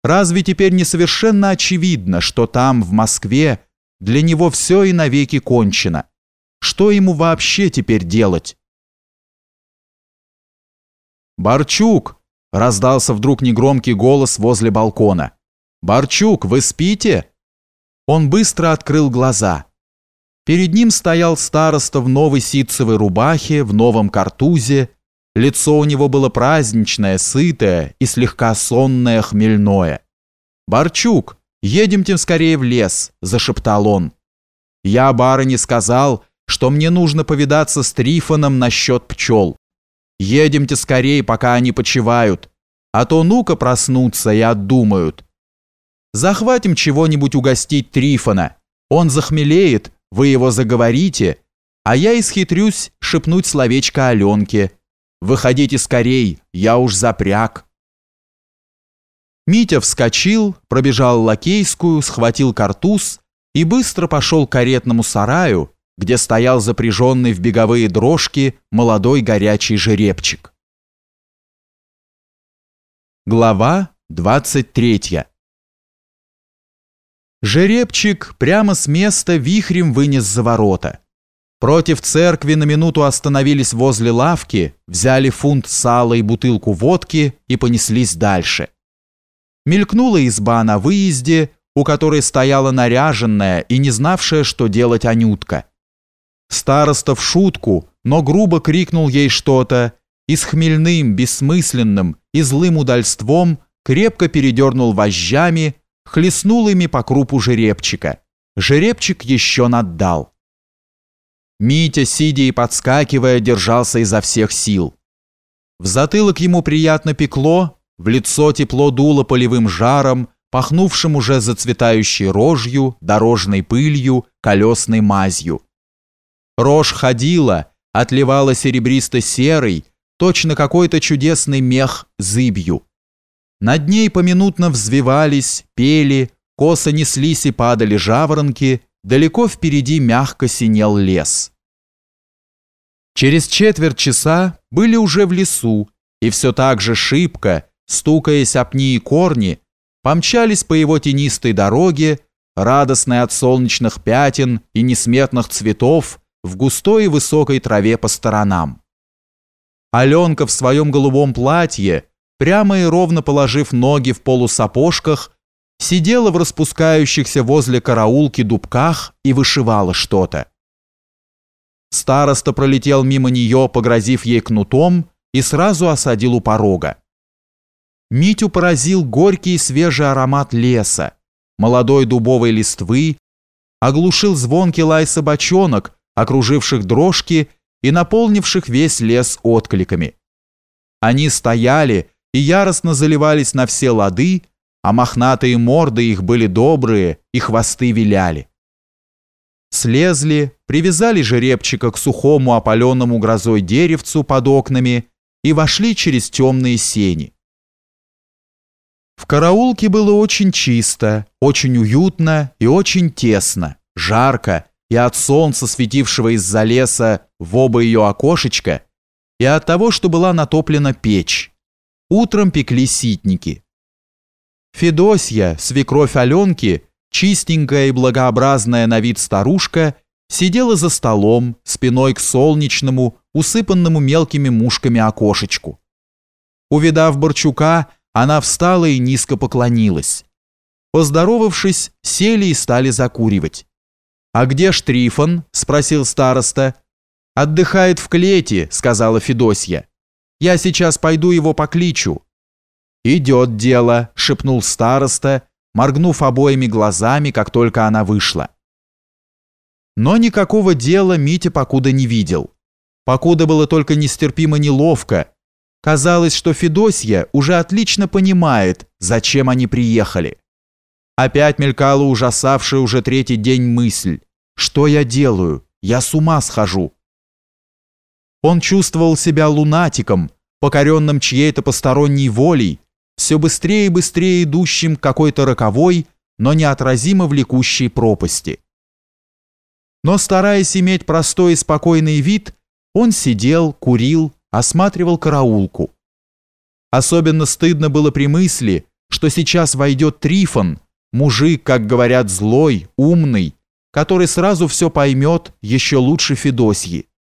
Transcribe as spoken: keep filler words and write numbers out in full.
Разве теперь не совершенно очевидно, что там, в Москве, для него все и навеки кончено? Что ему вообще теперь делать? «Барчук!» — раздался вдруг негромкий голос возле балкона. «Барчук, вы спите?» Он быстро открыл глаза. Перед ним стоял староста в новой ситцевой рубахе, в новом картузе. Лицо у него было праздничное, сытое и слегка сонное, хмельное. «Барчук, едемте скорее в лес», — зашептал он. «Я барыне сказал, что мне нужно повидаться с Трифоном насчет пчел. Едемте скорее, пока они почивают, а то ну-ка проснутся и отдумают. Захватим чего-нибудь угостить Трифона, он захмелеет, вы его заговорите, а я исхитрюсь шепнуть словечко Аленке. Выходите скорей, я уж запряг». Митя вскочил, пробежал Лакейскую, схватил картуз и быстро пошел к каретному сараю, где стоял запряженный в беговые дрожки молодой горячий жеребчик. Глава двадцать третья. Жеребчик прямо с места вихрем вынес за ворота. Против церкви на минуту остановились возле лавки, взяли фунт сала и бутылку водки и понеслись дальше. Мелькнула изба на выезде, у которой стояла наряженная и не знавшая, что делать Анютка. Староста в шутку, но грубо крикнул ей что-то и с хмельным, бессмысленным и злым удальством крепко передернул вожжами, хлестнул ими по крупу жеребчика. Жеребчик еще наддал. Митя, сидя и подскакивая, держался изо всех сил. В затылок ему приятно пекло, в лицо тепло дуло полевым жаром, пахнувшим уже зацветающей рожью, дорожной пылью, колесной мазью. Рожь ходила, отливала серебристо-серой, точно какой-то чудесный мех зыбью. Над ней поминутно взвивались, пели, косо неслись и падали жаворонки, далеко впереди мягко синел лес. Через четверть часа были уже в лесу, и все так же шибко, стукаясь об пни и корни, помчались по его тенистой дороге, радостной от солнечных пятен и несметных цветов, в густой и высокой траве по сторонам. Аленка в своем голубом платье, прямо и ровно положив ноги в полусапожках, сидела в распускающихся возле караулки дубках и вышивала что-то. Староста пролетел мимо нее, погрозив ей кнутом, и сразу осадил у порога. Митю поразил горький свежий аромат леса, молодой дубовой листвы, оглушил звонкий лай собачонок, окруживших дрожки и наполнивших весь лес откликами. Они стояли и яростно заливались на все лады, а мохнатые морды их были добрые и хвосты виляли. Слезли, привязали жеребчика к сухому опаленному грозой деревцу под окнами и вошли через темные сени. В караулке было очень чисто, очень уютно и очень тесно, жарко, и от солнца, светившего из-за леса в оба ее окошечка, и от того, что была натоплена печь. Утром пекли ситники. Федосья, свекровь Аленки, чистенькая и благообразная на вид старушка, сидела за столом, спиной к солнечному, усыпанному мелкими мушками окошечку. Увидав Барчука, она встала и низко поклонилась. Поздоровавшись, сели и стали закуривать. «А где ж Трифон?» – спросил староста. «Отдыхает в клете», – сказала Федосья. «Я сейчас пойду его покличу». «Идет дело», – шепнул староста, моргнув обоими глазами, как только она вышла. Но никакого дела Митя покуда не видел. Покуда было только нестерпимо неловко. Казалось, что Федосья уже отлично понимает, зачем они приехали. Опять мелькала ужасавшая уже третий день мысль: «Что я делаю? Я с ума схожу». Он чувствовал себя лунатиком, покоренным чьей-то посторонней волей, все быстрее и быстрее идущим к какой-то роковой, но неотразимо влекущей пропасти. Но, стараясь иметь простой и спокойный вид, он сидел, курил, осматривал караулку. Особенно стыдно было при мысли, что сейчас войдет Трифон, мужик, как говорят, злой, умный, который сразу все поймет еще лучше Федосьи.